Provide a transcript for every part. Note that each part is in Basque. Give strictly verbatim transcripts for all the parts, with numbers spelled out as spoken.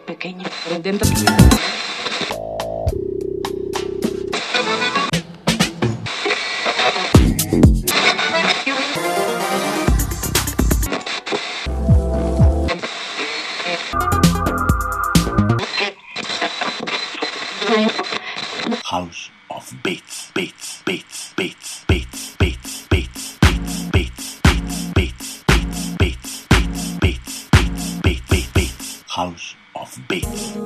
pequeño, pero dentro... House of Beats, Beats, Beats, Beats, Beats, Beats, Beats, Beats, Beats, Beats, Beats, Beats, Beats, Beats, Beats, Beats, Beats, Beats, House of Beats.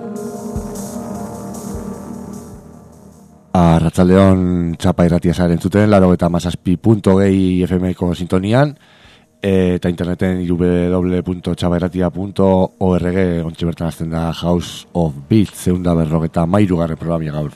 Arratsaldeon Txapa irratia zaren zuten, laro eta mazazpi punto gehi F M-ko sintonian, eta interneten w w w punto txapa irratia punto org ontsi bertan azten da House of Beats, zeunda berrogeta mairugarren programia gaur.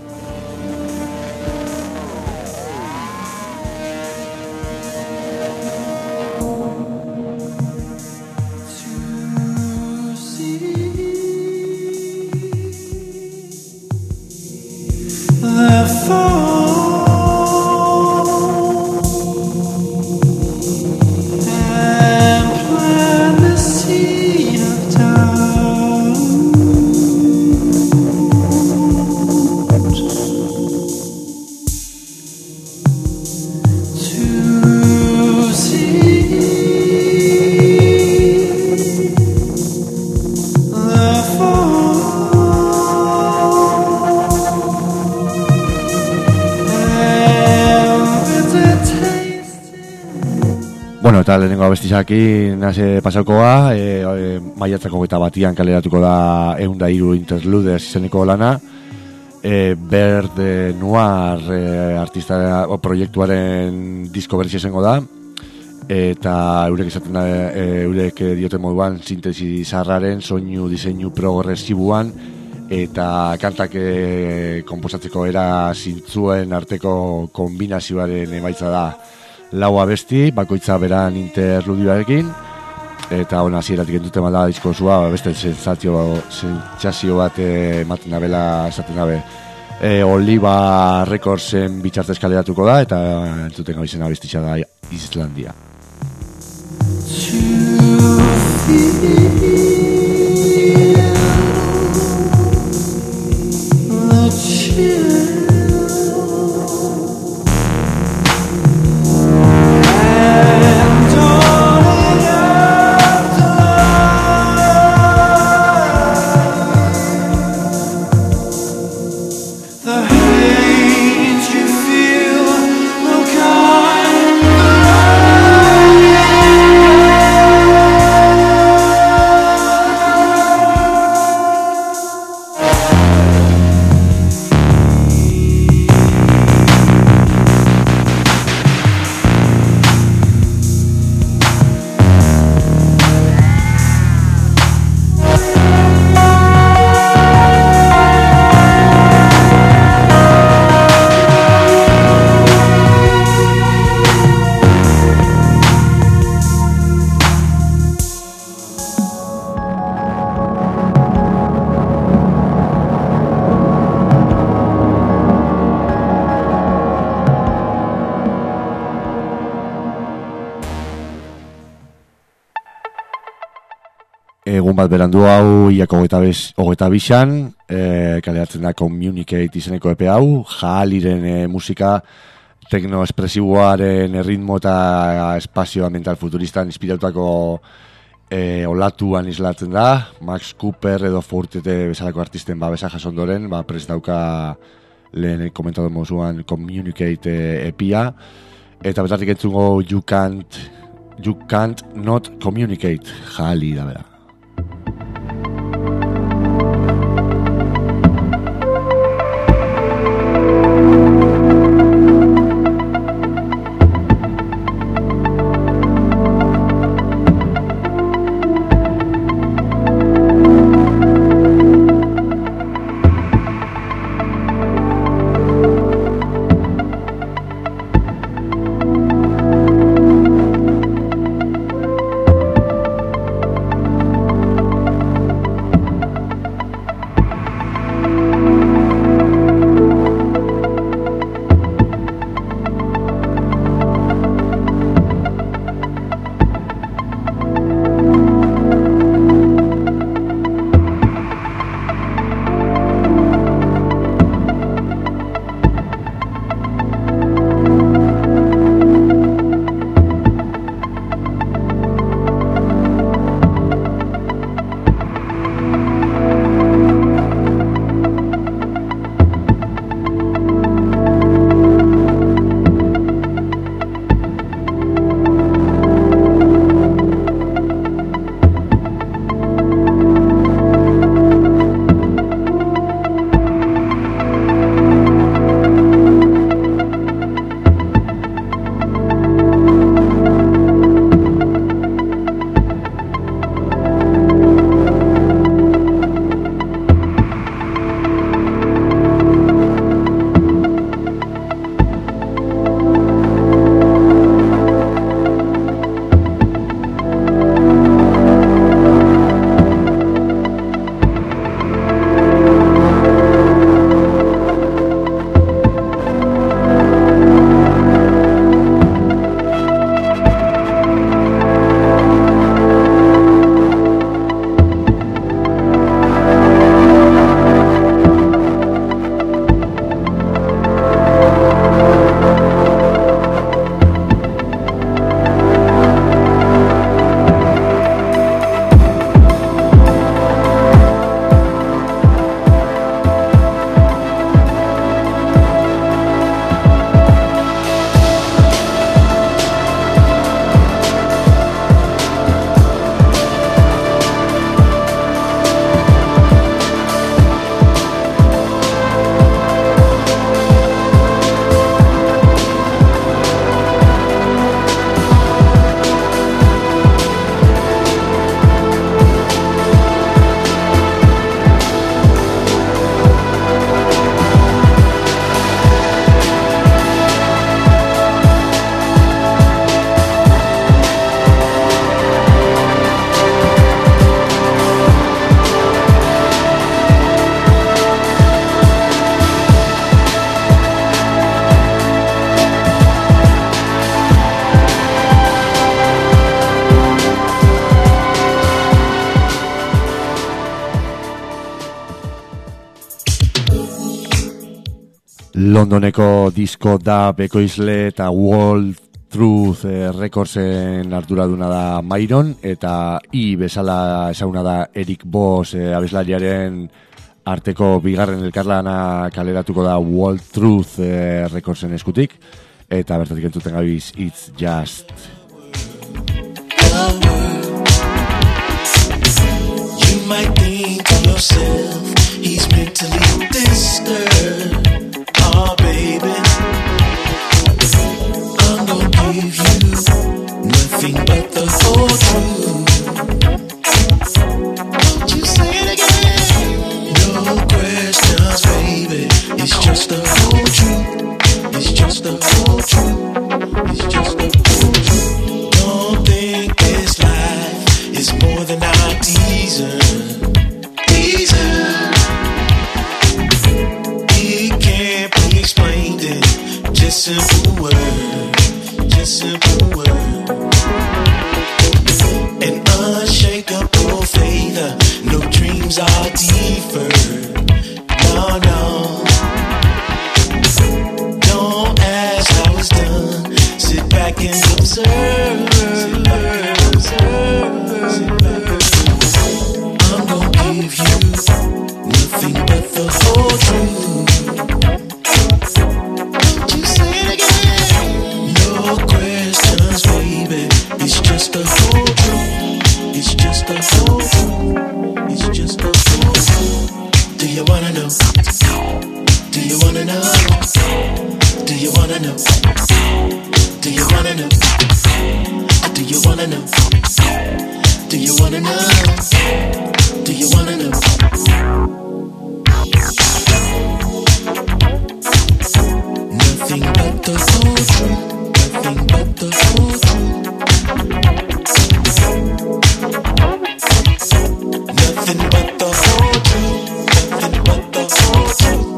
Bueno, eta lehenengo abestizaki nase pasaukoa, e, e, maiatzako eta batian kaleratuko da eunda hiru interludes izeneko lana, e, Berde Noir e, artista o, proiektuaren disko berri izango da, eta eurek izaten da, e, eurek dioten moduan sintesi zarraren, soinu diseinu progresibuan, eta kantak e, komposatzeko era zintzuen arteko kombinazioaren emaitza da. Lau abesti, bakoitza beran interludioarekin, eta hona hasieratik entuten bada disko zua, beste sentsazio, sentsazio bat ematen dabela esaten dabe. E, Oliva Recordsen bitxartez kaleratuko da, eta entzuten gau izena abestitza da Islandia. Egun bat berandu hau, iako hogeita bixan, e, kaleratzen da Communicate izeneko epe hau, Jahaliren e, musika, tekno-espresiboaren ritmo eta espazioa mental futuristan inspiratutako e, olatuan islatzen da, Max Cooper edo Fortete bezalako artisten babesa jasondoren, ba, prest dauka lehen komentatu mozuan Communicate e, epia, eta betatik entzungo You Can't, you can't Not Communicate, Jahali da bera. Londoneko disko da bekoizle eta World Truth eh, Recordsen arduraduna da Myron, eta I bezala ezaguna da Eric Boss eh, abeslariaren arteko bigarren elkarlana kaleratuko da World Truth eh, Recordsen eskutik, eta bertatik entzuten gabiz It's Just. You might think to yourself, he's mentally disturbed. Oh, baby, I'm gonna give you nothing but the whole truth. Won't you say it again? No questions, baby. It's just the whole truth. It's just the whole truth. It's just the whole truth. Don't think this life is more than our teaser. Teaser. It can't be explained in just simple words. Just simple words. An unshakable faith. No dreams are deferred. No, no. Don't ask how it's done. Sit back and observe. Sit back and observe. Sit back and observe. I'm gonna give you nothing but the whole truth. Won't you say it again? No questions, baby. It's just the whole truth. It's just the whole truth. It's just the whole truth. Do you wanna know? Do you wanna know? Do you wanna know? Do you wanna know? Do you wanna know? Do you wanna know? Do you wanna know? Nothing but the whole truth. Nothing but the whole truth. Nothing but the whole truth. Nothing but the whole truth.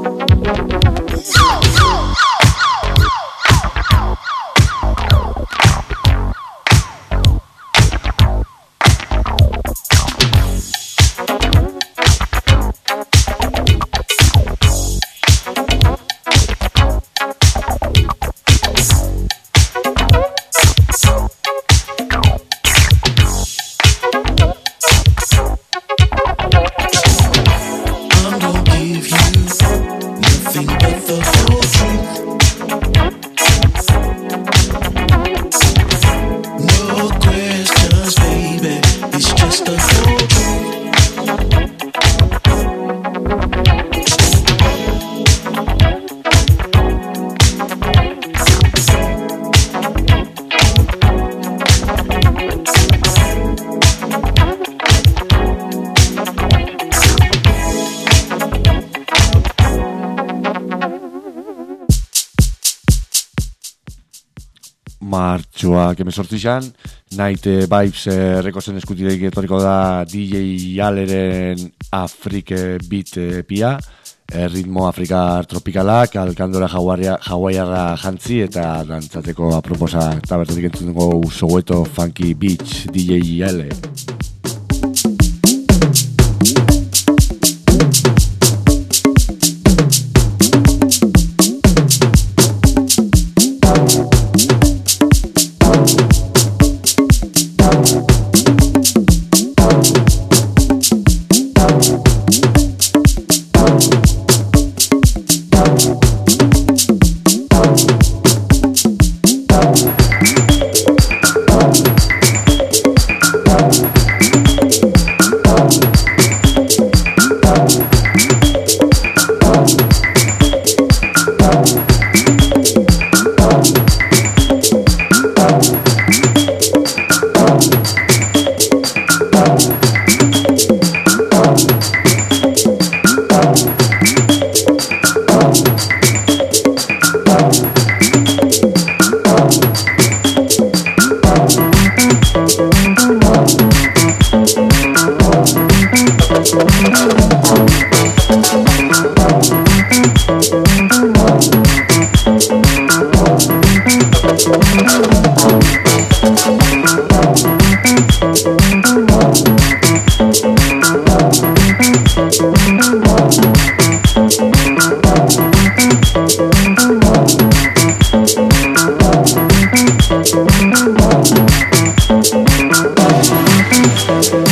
Martxoak emezortzizan, Night Vibes eh, rekozen eskutideik etoriko da D J Aleren Afrike Beat eh, pia, eh, ritmo afrikar tropikalak, alkandora hawaiarra jantzi eta dantzateko aproposa, eta bertatik entzungo Soweto Funky Beach D J Ale. We'll be right back.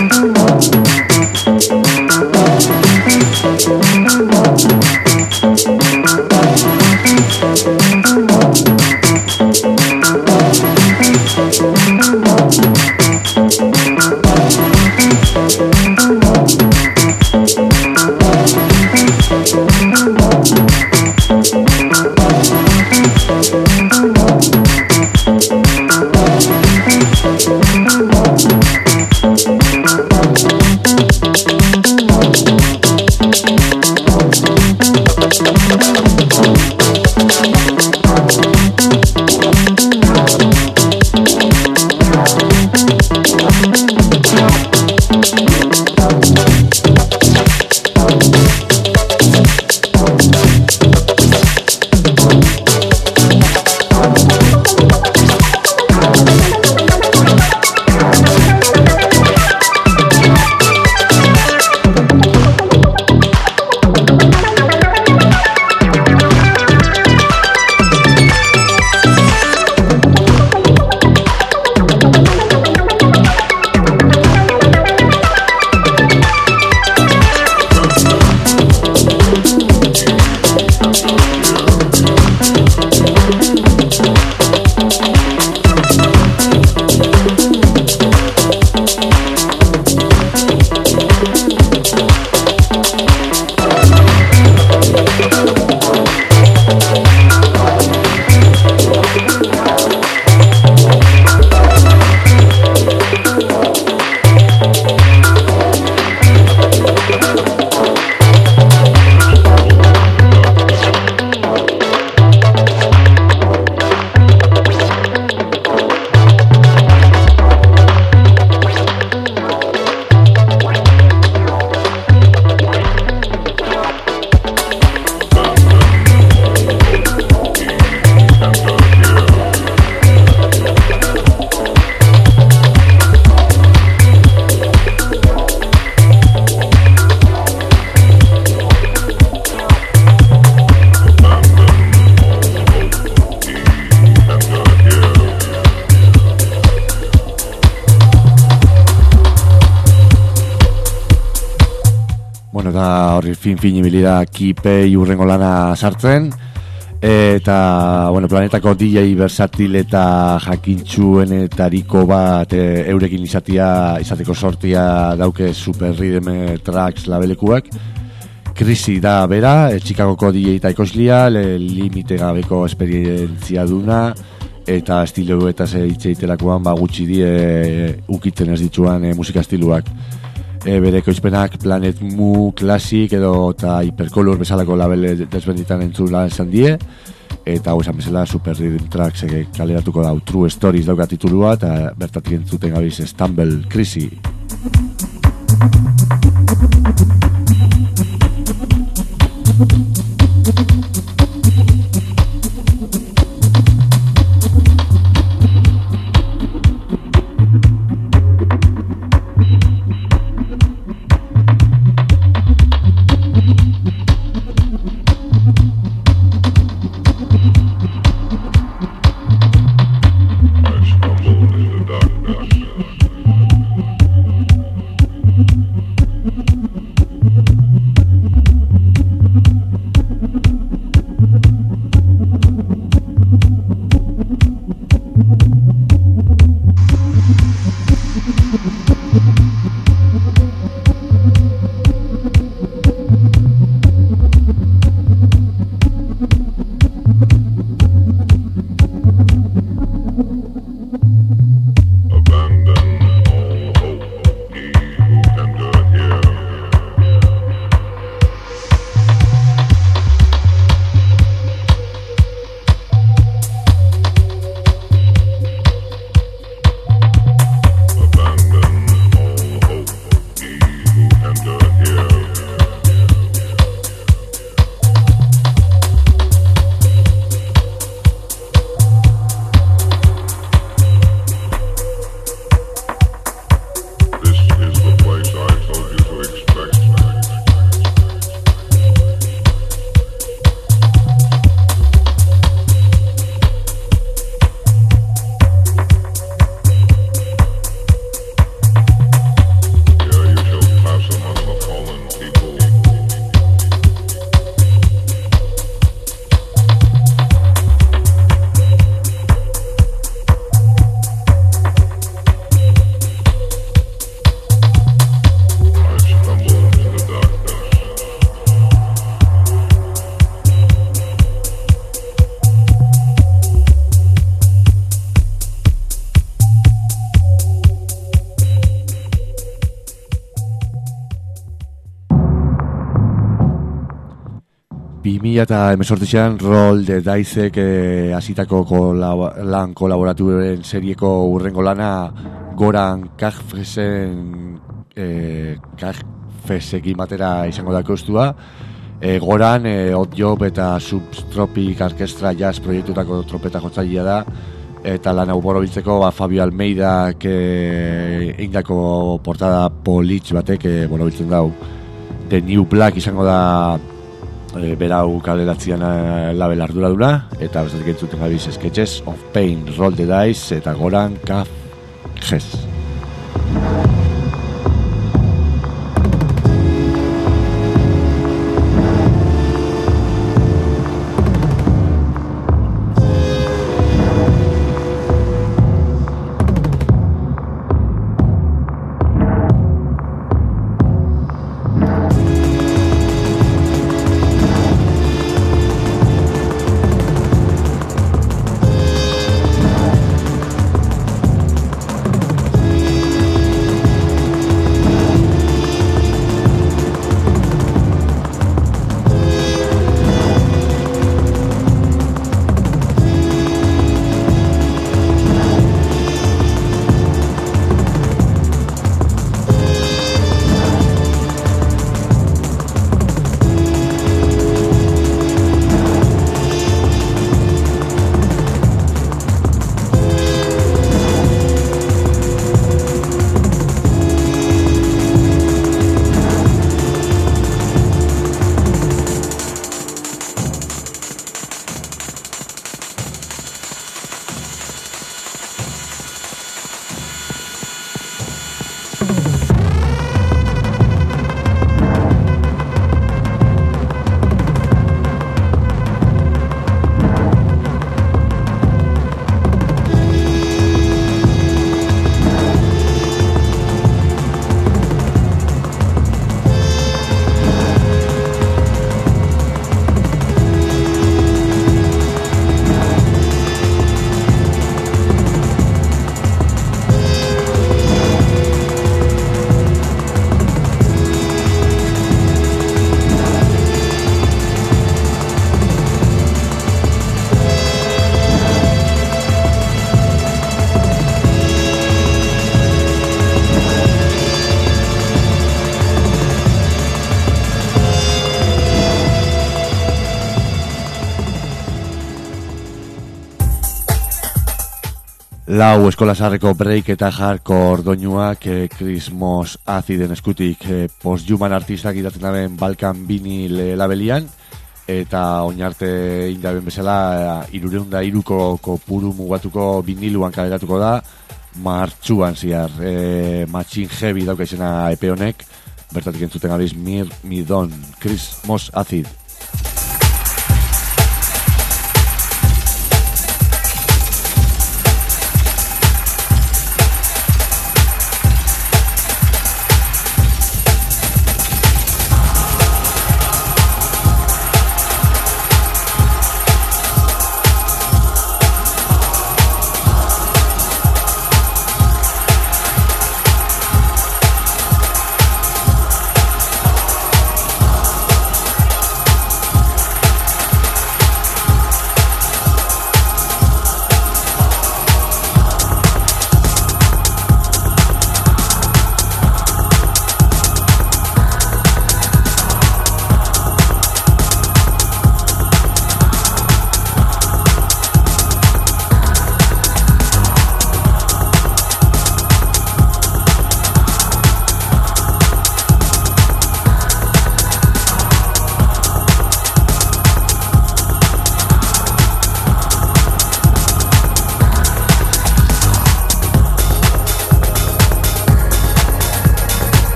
Horri fin-fin ibilida Kipei urrengo lana sartzen, eta bueno, planetako D J versatil eta jakintsuenetariko bat e, eurekin izatia, izateko sortia dauke Super Rhythm Tracks labelekuak. Krisi da bera, e, Chicagoko D J eta ekoslia, limite gabeko esperientzia duna, eta estilo eta ze itxeitelakoan ba, gutxi die e, ukitzen ez dituan e, musika estiluak. E, bere ekoizpenak Planet Mu, Classic edo eta Hypercolor bezalako label desbenditan entzula esan die, eta hau esan bezala Super Rhythm Tracks e, kaleratuko da True Stories dauka titulua, eta bertatik entzuten gabiz Stumble Krisi. I stumbled in the darkness. bi mila hemezortzian Roll the Dicek eh, hasitako kolab lan kolaboraturen serieko urrengo lana Goran Kajfesen eh, Kajfesekin batera izango da kostua. E, Goran, e, Odd Job eta Subtropic Orchestra Jazz proiektutako trompeta jotzailea da, eta lan hau borobiltzeko ba, Fabio Almeidak e, eindako portada politx batek e, borobiltzen dau. The New Black izango da e, berau kaleratzian label arduraduna, eta bestatik entzuten gabiz Sketches of Pain, Roll the Dice eta Goran Kajfes. Lau eskolasarreko break eta hardcore doinuak eh, Chris Moss Aciden eskutik eh, post-human artistak idatzen daben Balkan vinil eh, labelian, eta oinarte indaben bezala eh, irureunda iruko kopuru mugatuko viniluan kaleratuko da martxuan ziar. eh, Machine Heavy dauka izena epe honek, bertatik entzuten gabiz Mir Midon, Chris Moss Acid.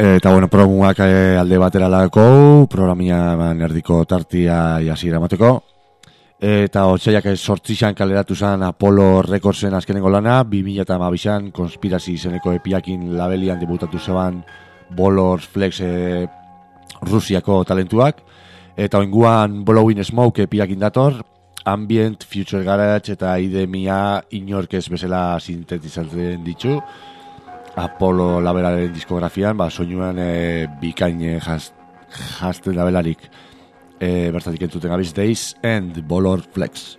Eta bueno, promuak eh, alde batera lagako, programia erdiko tartia hasiera emateko. Eta otsaiak sortzixan kaleratu zen Apollo Recordsen azkenengo lana, bi mila hamabian konspirazi izeneko epiakin labelian debutatu zeban Bolor Flex eh, Rusiako talentuak. Eta oinguan Blowing Smoke epiakin dator, Ambient, Future Garage eta Idemia inorkez bezala sintetizatzen ditu. Apollo labelaren diskografian, ba, soinuan e, bikain e, jazten labelarik. E, bertatik entzuten gabiz Days and Bolor Flex.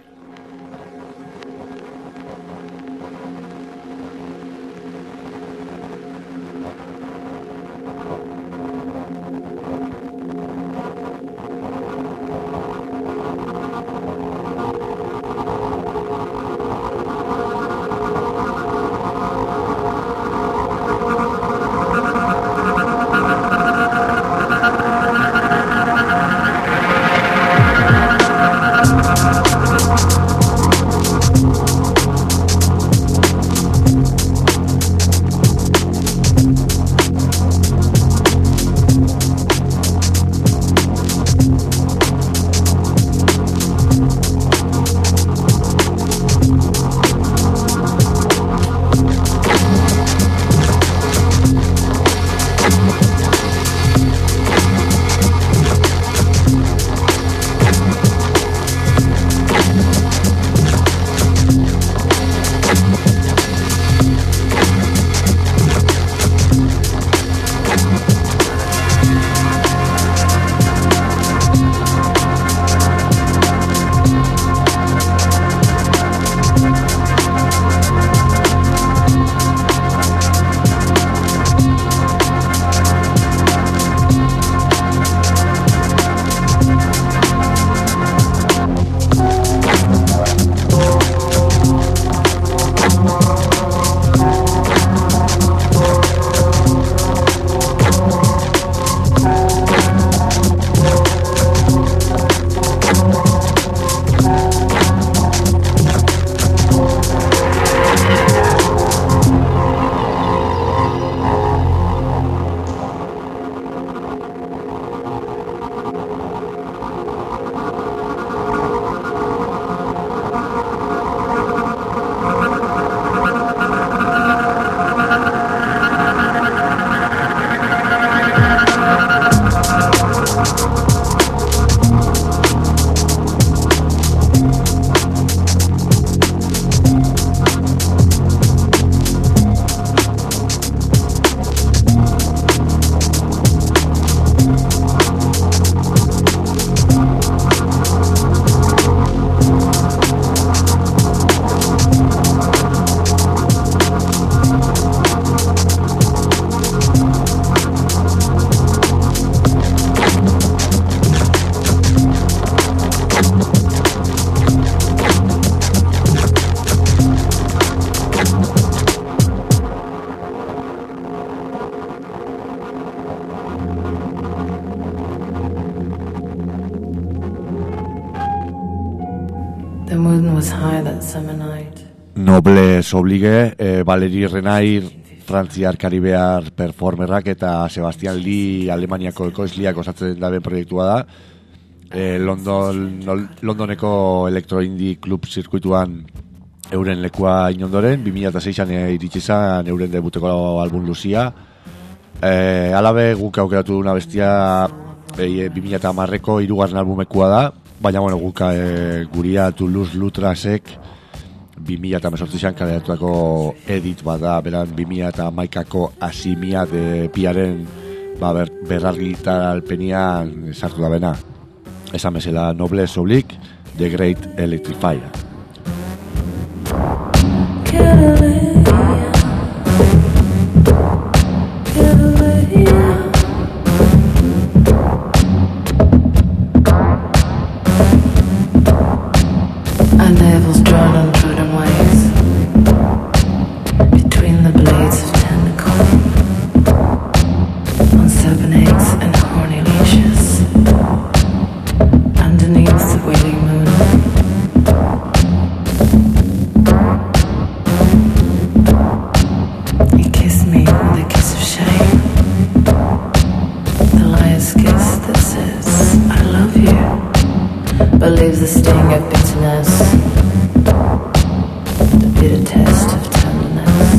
The moon was high that summer night. Nobles Oblige, eh, Valerie Renair, Frantziar Karibear performerrak eta Sebastian Lee Alemaniako ekoizliak osatzen daben proiektua da. Eh, London, Londoneko Electro Indie Club zirkuituan euren lekua inondoren, bi mila seian e, iritsi zen euren debuteko album luzia. Eh, alabe guk aukeratu una bestia e, bi mila hamareko hirugarren albumekua da, baina bueno, guk e, guria Toulouse Lutrasek bi mila hemezortzian kaleratuako edit bat da, beran bi mila hamaikako Asimia de Piaren ba, ber, berrargitaralpenian sartu da bena. Esan bezala Nobles Oblige, The Great Electrifier. Underneath the wailing moon, did a test of tenderness.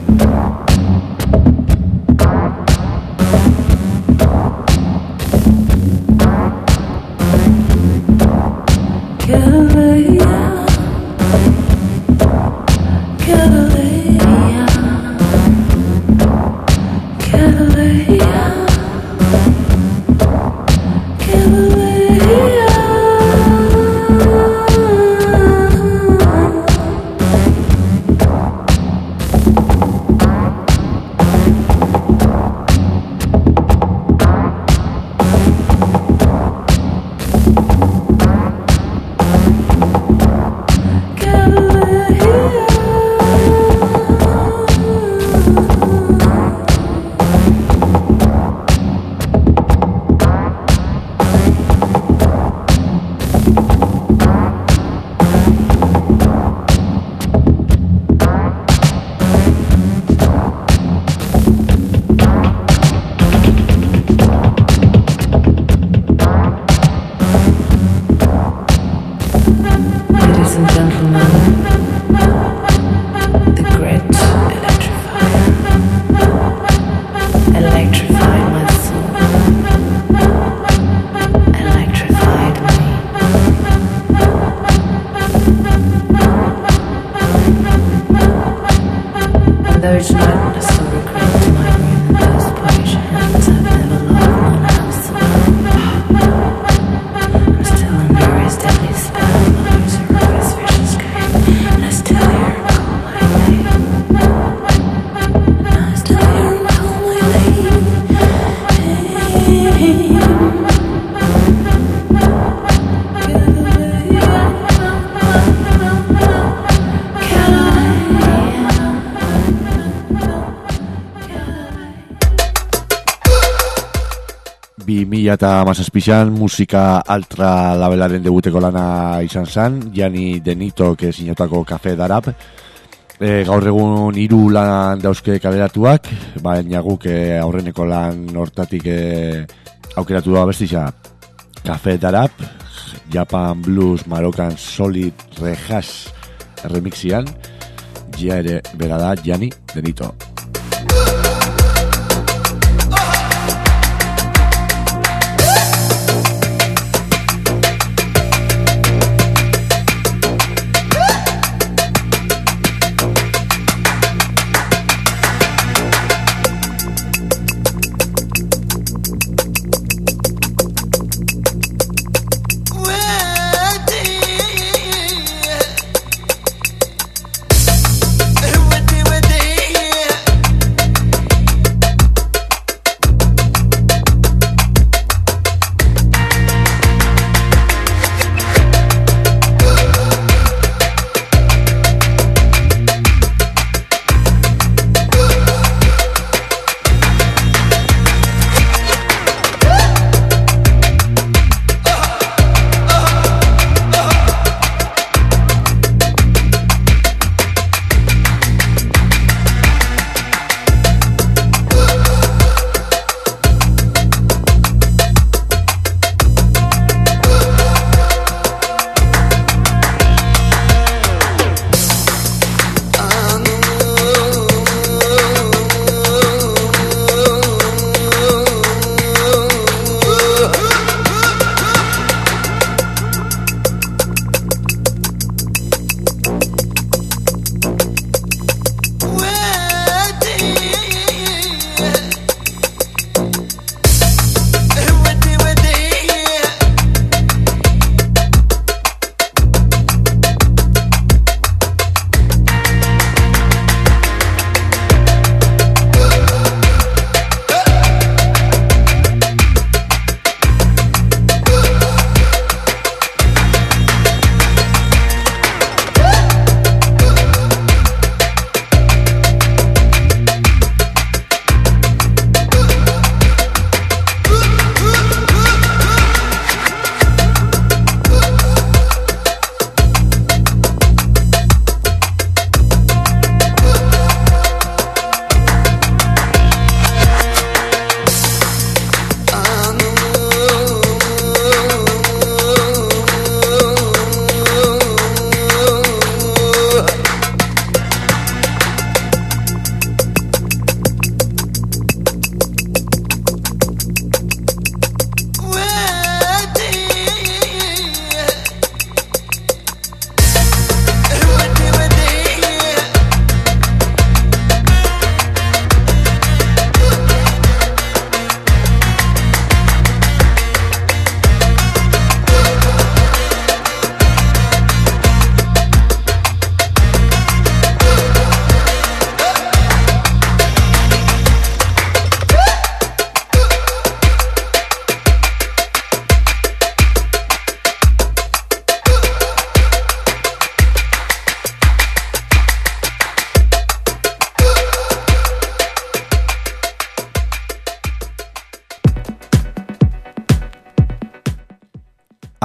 bi mila hamazazpian musika altra labelaren debuteko lana izan zen, Gianni Denitok sinatutako Kafe Darab. E, gaur egun hiru lan dauzke kaleratuak, baina guk e, aurreneko lan hortatik e, aukeratu da bestisa Kafe Darab, Japan Blues Marokan Solid Rehash remixian, ja ere bera da Gianni Denito. Yeah.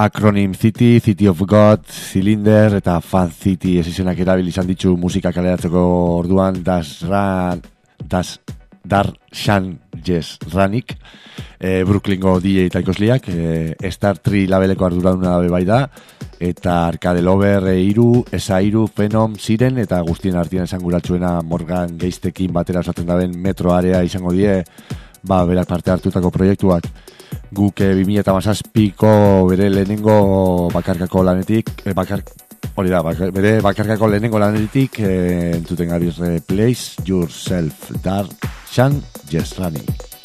Acronym City, City of God, Cylinder eta Fan City esizenak erabili izan ditu musika kaleratzeko orduan Das Ran, Das Dar Shan Jess Ranik, e, Brooklyngo D J eta ikosliak, e, Star Tree labeleko arduraduna dabe bai da, eta Arcade Lover e, iru, Esa iru, Phenom, Siren, eta guztien artean esanguratsuena Morgan Geiztekin batera osatzen daben Metro Area izango die, ba, berak parte hartutako proiektuak. Guk e, bi mila hamazazpiko bere lehenengo bakarkako lanetik, e, bakar, hori da, bakar, bere bakarkako lehenengo lanetik, e, entuten gabiz Replace Yourself, Dar Shan Jesrani.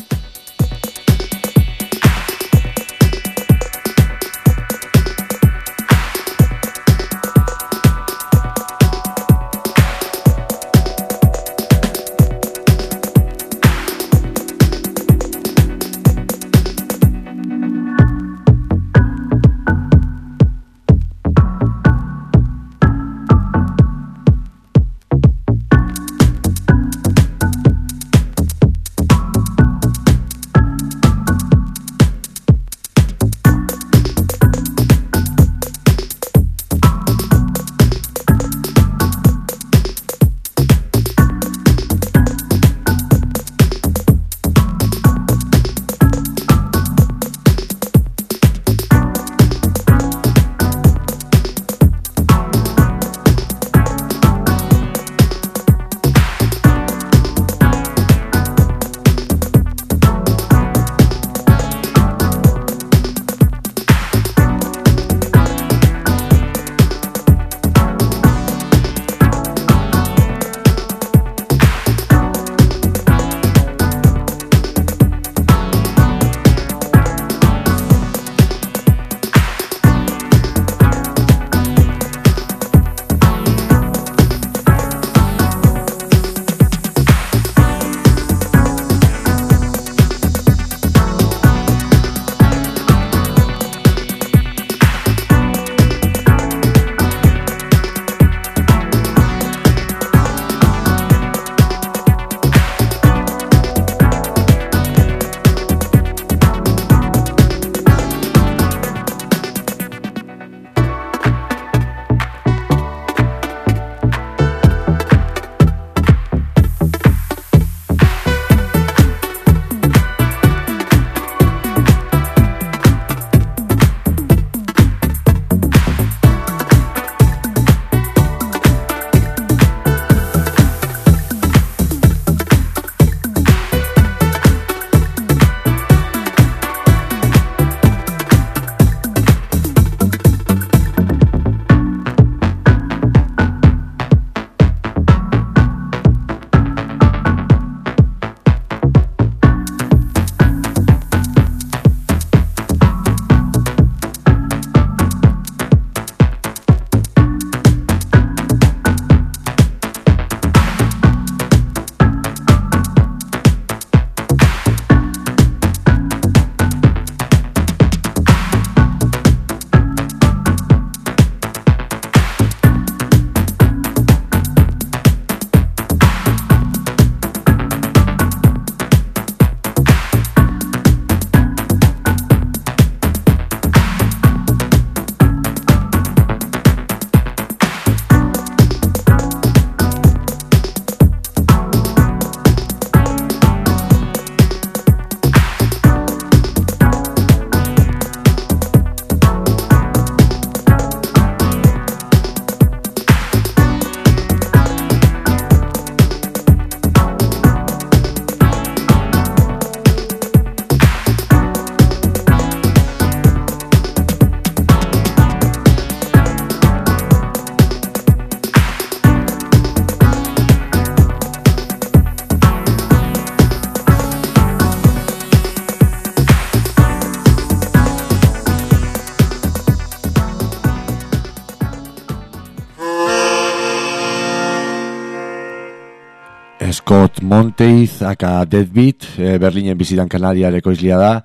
Scott Monteiz, aka Deadbeat, e, Berlinen bizitan Kanadiar ekoizlia da,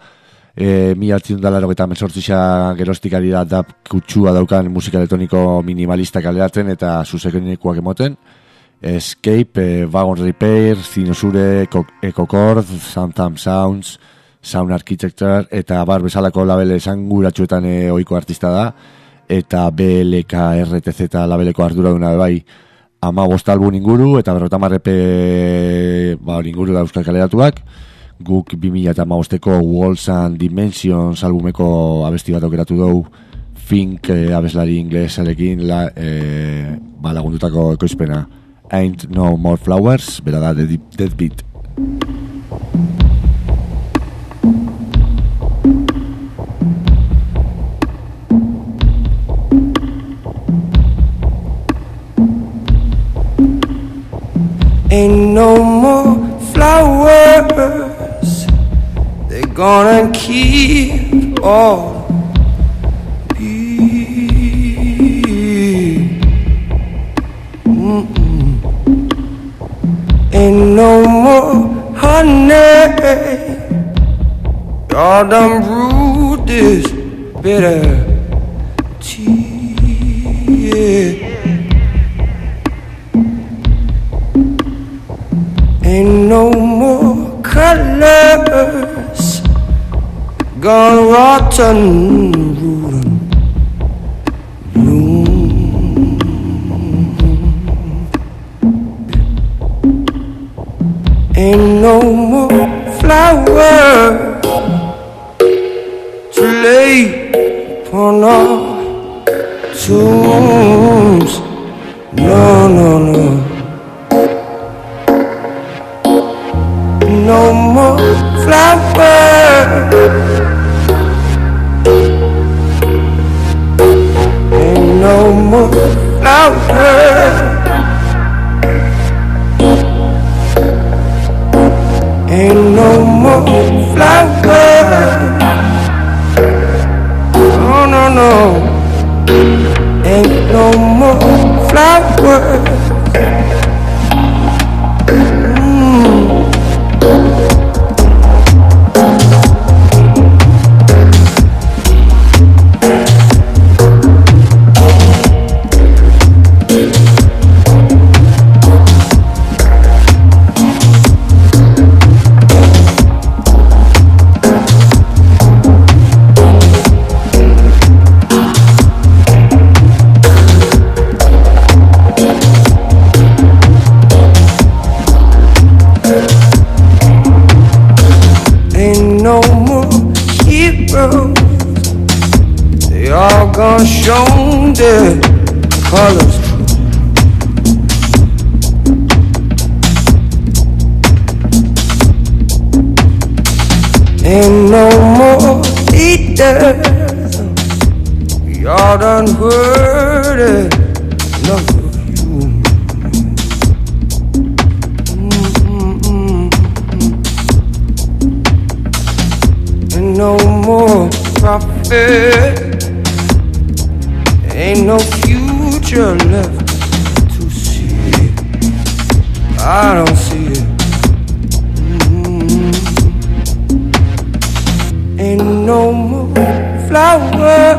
e, mi altzidun dalaro eta mesortzisa gerostik ari da dab kutsua daukan musika elektroniko minimalista kaleratzen eta zuzekenekuak emoten. Escape, e, Wagon Repair, Zinosure, Ecocord, Soundtime Sounds, Sound Architecture eta bar bezalako labele esanguratsuetan e, ohiko artista da, eta B L K R T Z labeleko arduraduna bai, hamabost album inguru eta berrogeita hamar E P ba, inguru da euskal kaleratuak. Guk bi mila hamabosteko Walls and Dimensions albumeko abesti bat aukeratu dugu, Fink eh, abeslari inglesarekin la, eh, ba, lagundutako ekoizpena Ain't No More Flowers, bera da Dead, Dead Beat. Ain't no more flowers, they're gonna keep all be. Mm-mm. Ain't no more honey, y'all done brewed this bitter tea. Ain't no more colors gone rotten, rootin' bloom. Ain't no more flower to lay upon our tombs. No, no, no. No more flowers, ain't no more flowers, ain't no more flowers. Oh no no, ain't no more flowers. Gone shown their colors true. Ain't no more leaders, y'all done heard it, enough of you. Mm-mm-mm. Ain't no more prophet, ain't no future left to see. I don't see it. Mm-hmm. Ain't no more flower.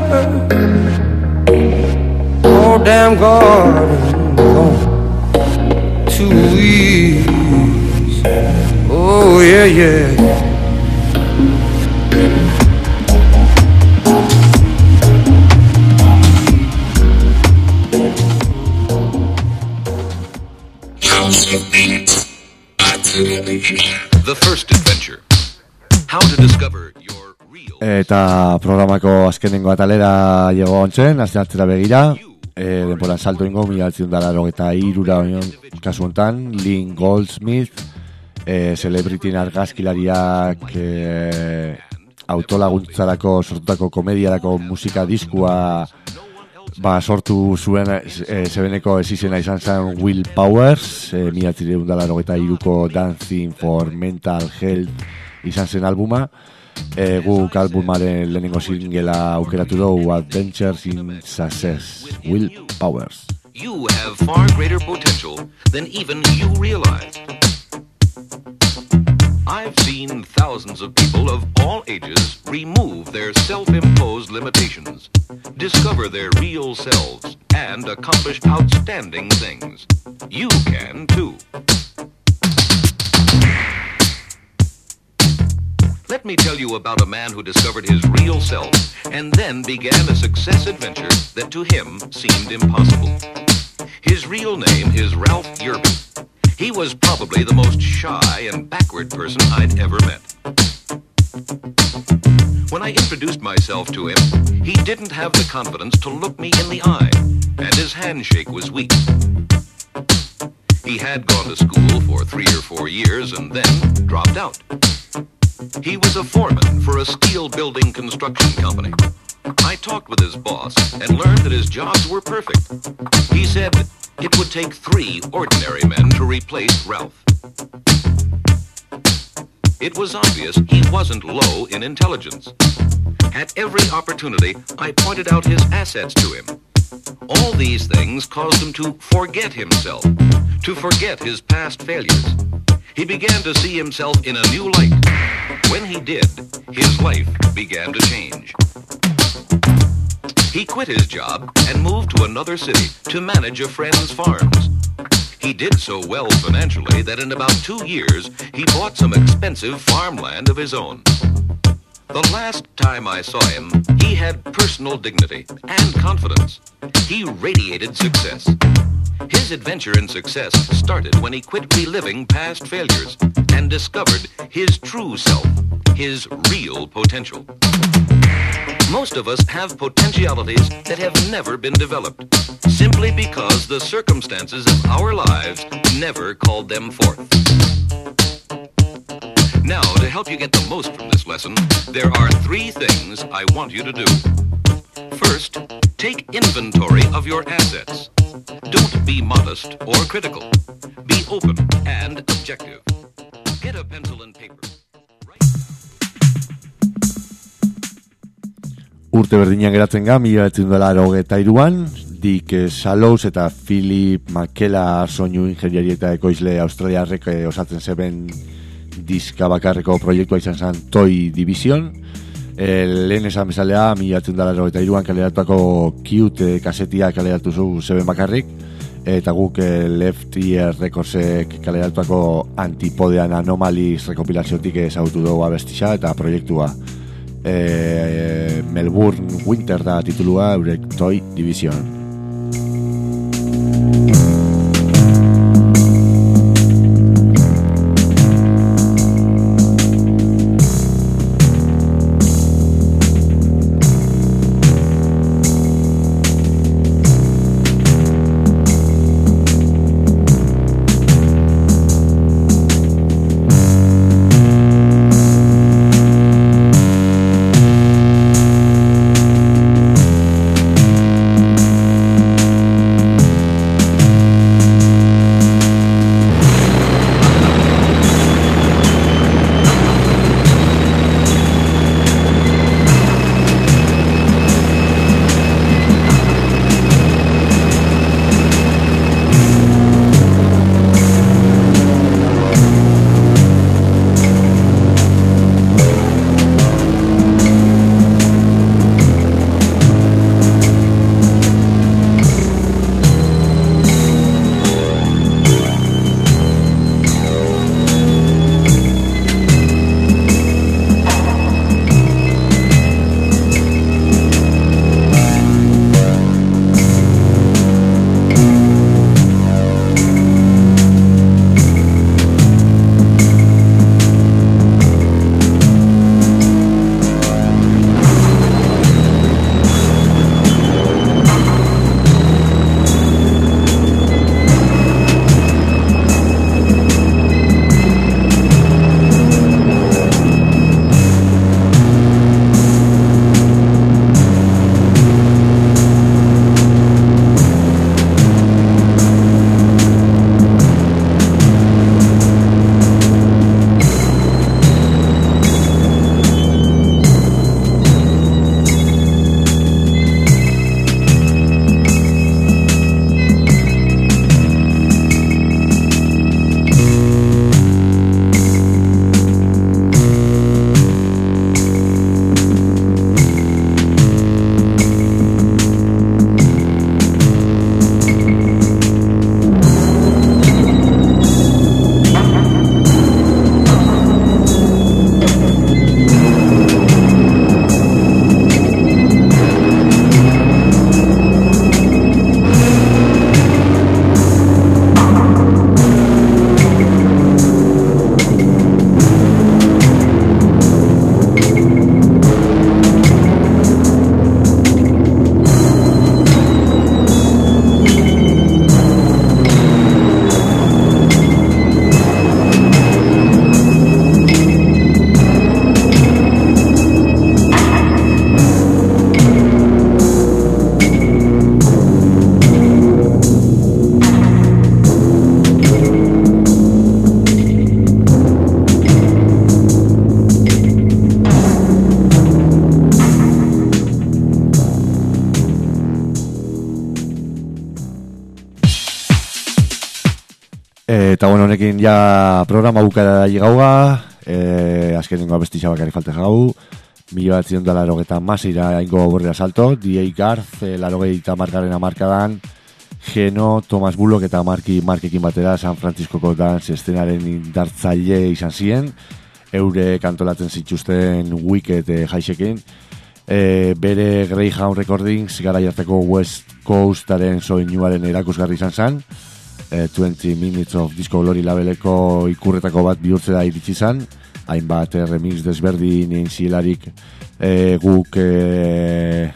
Oh, damn garden gone to weeds. Oh, yeah, yeah. The first adventure. How to discover your real. Eta programako azkenengo atalera llego ontzen, azte hartzera begira. E, denporan salto ingo, mila altzun dara logeta irura onion kasu hontan, Lynn Goldsmith, e, celebrity argazkilariak e, autolaguntzarako sortutako komediarako musika diskua ba, sortu zuen e, zebeneko ezizena izan zen Will Powers, e, mila altzun dara logeta iruko Dancing for Mental Health izan zen albuma. E, guk albumaren lehenengo singela aukeratu dugu, Adventures in Success, Will Powers. You have far greater potential than even you realize. I've seen thousands of people of all ages remove their self-imposed limitations, discover their real selves, and accomplish outstanding things. You can too. Let me tell you about a man who discovered his real self and then began a success adventure that to him seemed impossible. His real name is Ralph Yerby. He was probably the most shy and backward person I'd ever met. When I introduced myself to him, he didn't have the confidence to look me in the eye, and his handshake was weak. He had gone to school for three or four years and then dropped out. He was a foreman for a steel building construction company. I talked with his boss and learned that his jobs were perfect. He said it would take three ordinary men to replace Ralph. It was obvious he wasn't low in intelligence. At every opportunity, I pointed out his assets to him. All these things caused him to forget himself, to forget his past failures. He began to see himself in a new light. When he did, his life began to change. He quit his job and moved to another city to manage a friend's farms. He did so well financially that in about two years, he bought some expensive farmland of his own. The last time I saw him, he had personal dignity and confidence. He radiated success. His adventure in success started when he quit reliving past failures and discovered his true self, his real potential. Most of us have potentialities that have never been developed, simply because the circumstances of our lives never called them forth. Now, to help you get the most from this lesson, there are three things I want you to do. First, take inventory of your assets. Don't be modest or critical. Be open and objective. Get a pencil and paper. Urte berdinean geratzen ga, mila bederatziehun eta laurogeita hiruan, Dick Sallows eta Philip McKellar soinu ingeniari eta ekoizle australiarrek osatzen zeben diska bakarreko proiektua izan zen Toy Division. E, lehen esan bezalea, mila bederatziehun eta laurogeita hiruan kaleratuako Cute kasetia kaleratu zu zeben bakarrik, eta guk e, Left Ear Recordsek kaleratuako Antipodean Anomalies rekopilaziotik ezagutu dugu abestisa eta proiektua. E, Melbourne Winter da titulua eurek Toy Division. Eta bueno, honekin ja programa bukara gauga, e, azkenengo abesti xabakari falte gau, mila bat zion da larogeta masira ingo borrera salto, D A Garth, e, larogeita markaren amarkadan, Geno, Thomas Bullock eta Marki Markekin batera San Franciscoko dance estenaren indartzaile izan ziren, eure kantolatzen zituzten Wicked e, jaisekin, e, bere Greyhound Recordings gara jarteko West Coastaren soinuaren erakusgarri izan zen, e, twenty minutes of Disco Glory labeleko ikurretako bat bihurtzera iritsi zen, hainbat e, remix desberdin inzielarik e, guk e,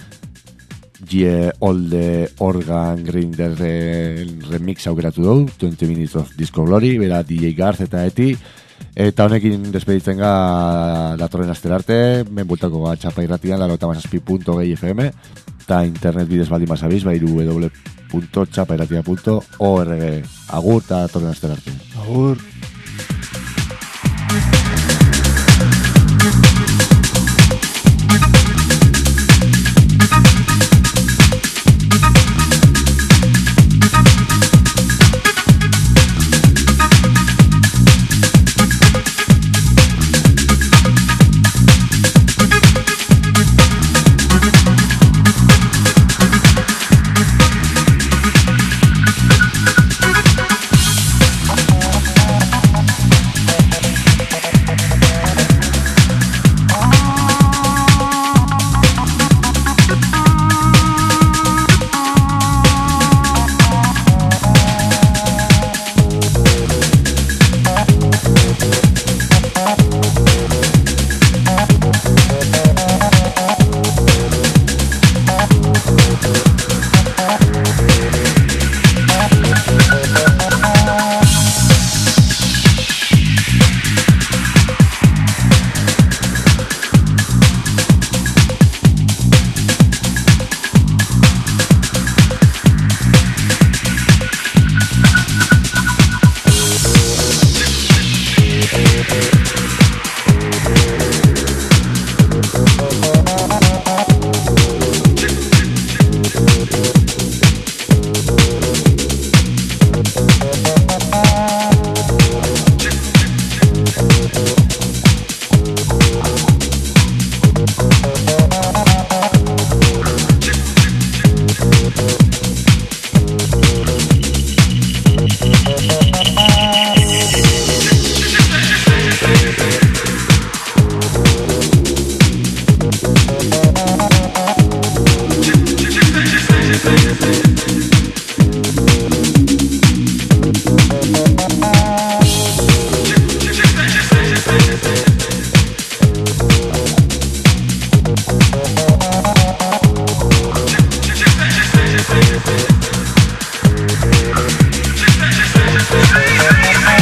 Ye Olde Organ Grinder e, remix aukeratu dugu, twenty minutes of Disco Glory, bera D J Garth eta Eti. Eta honekin despeditzen ga datorren astera arte, menbultako ga txapa irratian, laro eta mazazpi punto gehi F M, eta internet bidez baldin mazabiz, ba iru w punto txapa irratia punto org. Agur eta datorren astera arte. Agur. We'll be right back.